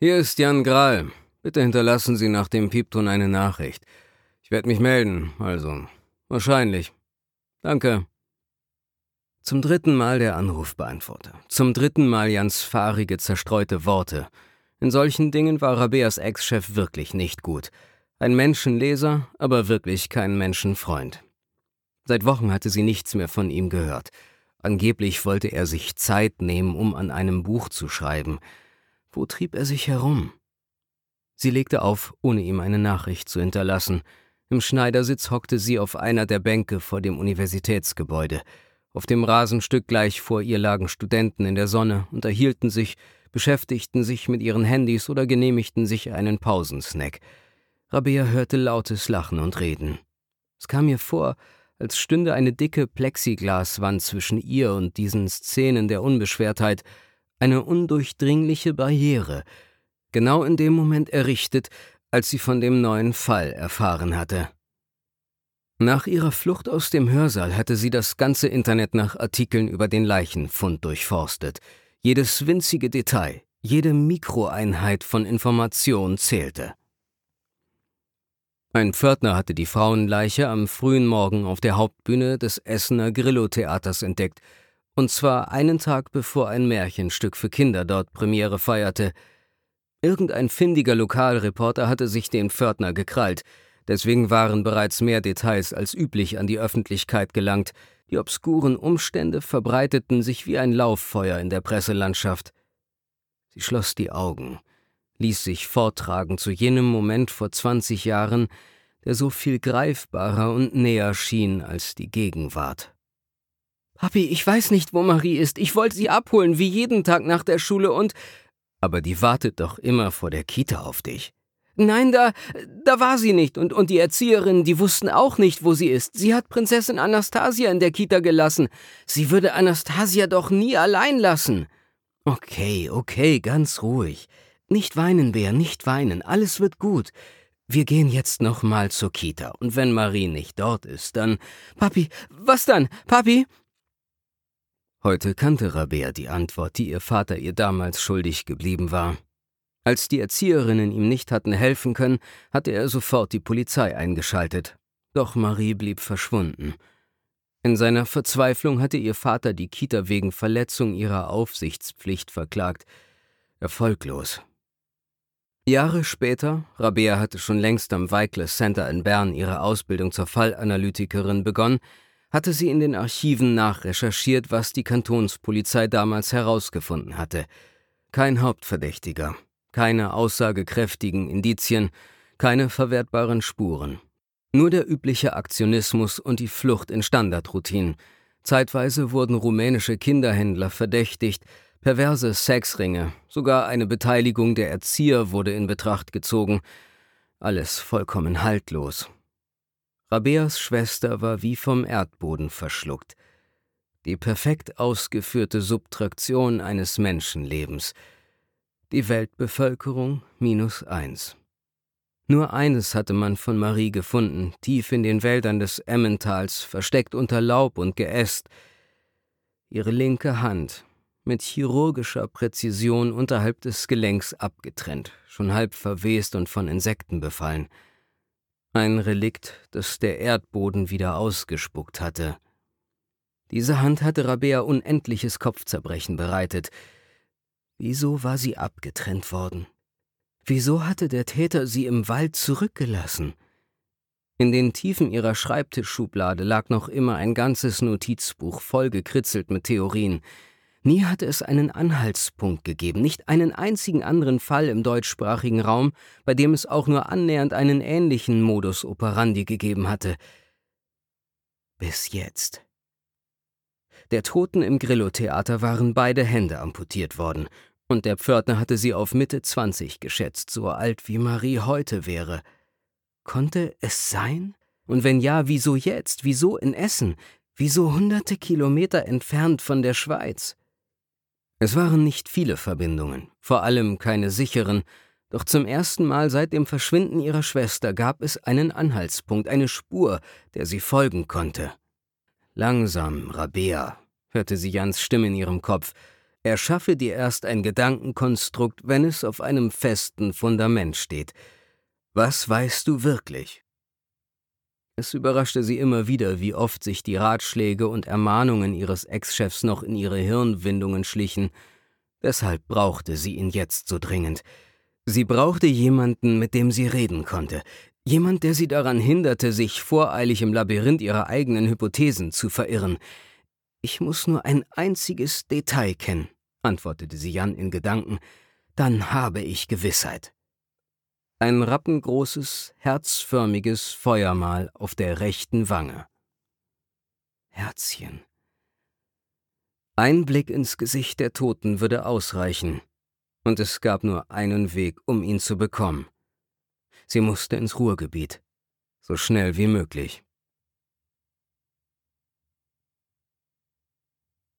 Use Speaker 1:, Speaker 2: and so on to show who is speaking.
Speaker 1: Hier ist Jan Grahl. Bitte hinterlassen Sie nach dem Piepton eine Nachricht. Ich werde mich melden, also wahrscheinlich. Danke. Zum 3. Mal der Anrufbeantworter. Zum 3. Mal Jans fahrige, zerstreute Worte. In solchen Dingen war Rabeas Ex-Chef wirklich nicht gut. Ein Menschenleser, aber wirklich kein Menschenfreund. Seit Wochen hatte sie nichts mehr von ihm gehört. Angeblich wollte er sich Zeit nehmen, um an einem Buch zu schreiben. Wo trieb er sich herum? Sie legte auf, ohne ihm eine Nachricht zu hinterlassen. Im Schneidersitz hockte sie auf einer der Bänke vor dem Universitätsgebäude. Auf dem Rasenstück gleich vor ihr lagen Studenten in der Sonne, unterhielten sich, beschäftigten sich mit ihren Handys oder genehmigten sich einen Pausensnack. Rabea hörte lautes Lachen und Reden. Es kam ihr vor, als stünde eine dicke Plexiglaswand zwischen ihr und diesen Szenen der Unbeschwertheit, eine undurchdringliche Barriere, genau in dem Moment errichtet, als sie von dem neuen Fall erfahren hatte. Nach ihrer Flucht aus dem Hörsaal hatte sie das ganze Internet nach Artikeln über den Leichenfund durchforstet. Jedes winzige Detail, jede Mikroeinheit von Information zählte. Ein Pförtner hatte die Frauenleiche am frühen Morgen auf der Hauptbühne des Essener Grillo-Theaters entdeckt, und zwar einen Tag bevor ein Märchenstück für Kinder dort Premiere feierte. Irgendein findiger Lokalreporter hatte sich den Pförtner gekrallt, deswegen waren bereits mehr Details als üblich an die Öffentlichkeit gelangt. Die obskuren Umstände verbreiteten sich wie ein Lauffeuer in der Presselandschaft. Sie schloss die Augen, ließ sich vortragen zu jenem Moment vor 20 Jahren, der so viel greifbarer und näher schien als die Gegenwart. »Papi, ich weiß nicht, wo Marie ist. Ich wollte sie abholen, wie jeden Tag nach der Schule und...« »Aber die wartet doch immer vor der Kita auf dich.« »Nein, da war sie nicht. Und die Erzieherinnen, die wussten auch nicht, wo sie ist. Sie hat Prinzessin Anastasia in der Kita gelassen. Sie würde Anastasia doch nie allein lassen.« Okay, ganz ruhig. Nicht weinen, Bär, nicht weinen. Alles wird gut. Wir gehen jetzt noch mal zur Kita. Und wenn Marie nicht dort ist, dann... »Papi, was dann? Papi?« Heute kannte Rabea die Antwort, die ihr Vater ihr damals schuldig geblieben war. Als die Erzieherinnen ihm nicht hatten helfen können, hatte er sofort die Polizei eingeschaltet. Doch Marie blieb verschwunden. In seiner Verzweiflung hatte ihr Vater die Kita wegen Verletzung ihrer Aufsichtspflicht verklagt. Erfolglos. Jahre später, Rabea hatte schon längst am Wycliffe Center in Bern ihre Ausbildung zur Fallanalytikerin begonnen, hatte sie in den Archiven nachrecherchiert, was die Kantonspolizei damals herausgefunden hatte. Kein Hauptverdächtiger, keine aussagekräftigen Indizien, keine verwertbaren Spuren. Nur der übliche Aktionismus und die Flucht in Standardroutinen. Zeitweise wurden rumänische Kinderhändler verdächtigt, perverse Sexringe, sogar eine Beteiligung der Erzieher wurde in Betracht gezogen. Alles vollkommen haltlos. Rabeas Schwester war wie vom Erdboden verschluckt. Die perfekt ausgeführte Subtraktion eines Menschenlebens. Die Weltbevölkerung -1. Nur eines hatte man von Marie gefunden, tief in den Wäldern des Emmentals, versteckt unter Laub und Geäst. Ihre linke Hand, mit chirurgischer Präzision unterhalb des Gelenks abgetrennt, schon halb verwest und von Insekten befallen. Ein Relikt, das der Erdboden wieder ausgespuckt hatte. Diese Hand hatte Rabea unendliches Kopfzerbrechen bereitet. Wieso war sie abgetrennt worden? Wieso hatte der Täter sie im Wald zurückgelassen? In den Tiefen ihrer Schreibtischschublade lag noch immer ein ganzes Notizbuch, voll gekritzelt mit Theorien. Nie hatte es einen Anhaltspunkt gegeben, nicht einen einzigen anderen Fall im deutschsprachigen Raum, bei dem es auch nur annähernd einen ähnlichen Modus operandi gegeben hatte. Bis jetzt. Der Toten im Grillo-Theater waren beide Hände amputiert worden, und der Pförtner hatte sie auf Mitte 20 geschätzt, so alt wie Marie heute wäre. Konnte es sein? Und wenn ja, wieso jetzt? Wieso in Essen? Wieso hunderte Kilometer entfernt von der Schweiz? Es waren nicht viele Verbindungen, vor allem keine sicheren, doch zum ersten Mal seit dem Verschwinden ihrer Schwester gab es einen Anhaltspunkt, eine Spur, der sie folgen konnte. »Langsam, Rabea«, hörte sie Jans Stimme in ihrem Kopf. Erschaffe dir erst ein Gedankenkonstrukt, wenn es auf einem festen Fundament steht. Was weißt du wirklich? Es überraschte sie immer wieder, wie oft sich die Ratschläge und Ermahnungen ihres Ex-Chefs noch in ihre Hirnwindungen schlichen. Deshalb brauchte sie ihn jetzt so dringend. Sie brauchte jemanden, mit dem sie reden konnte. Jemand, der sie daran hinderte, sich voreilig im Labyrinth ihrer eigenen Hypothesen zu verirren. »Ich muss nur ein einziges Detail kennen«, antwortete sie Jan in Gedanken. »Dann habe ich Gewissheit.« Ein rappengroßes, herzförmiges Feuermal auf der rechten Wange. Herzchen. Ein Blick ins Gesicht der Toten würde ausreichen, und es gab nur einen Weg, um ihn zu bekommen. Sie musste ins Ruhrgebiet, so schnell wie möglich.